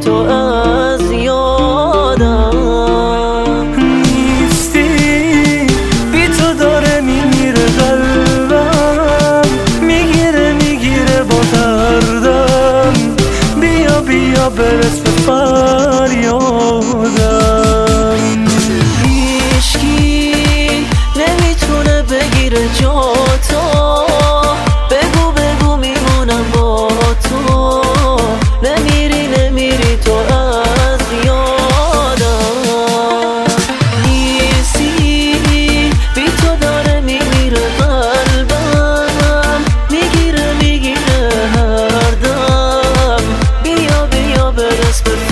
تو از یادم نیستی، بی تو داره میمیره قلبم، میگیره با دردم. بیا بیا برس به فریادم. هیچکی نمیتونه بگیره جا تو، بگو بگو میمونم با تو. نمیری تو از یادم. نیستی، بی تو داره میمیره قلبم، میگیره هر دم. بیا برس به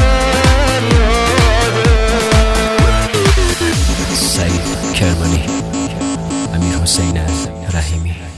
سعید کرمانی، امیر حسین رحیمی.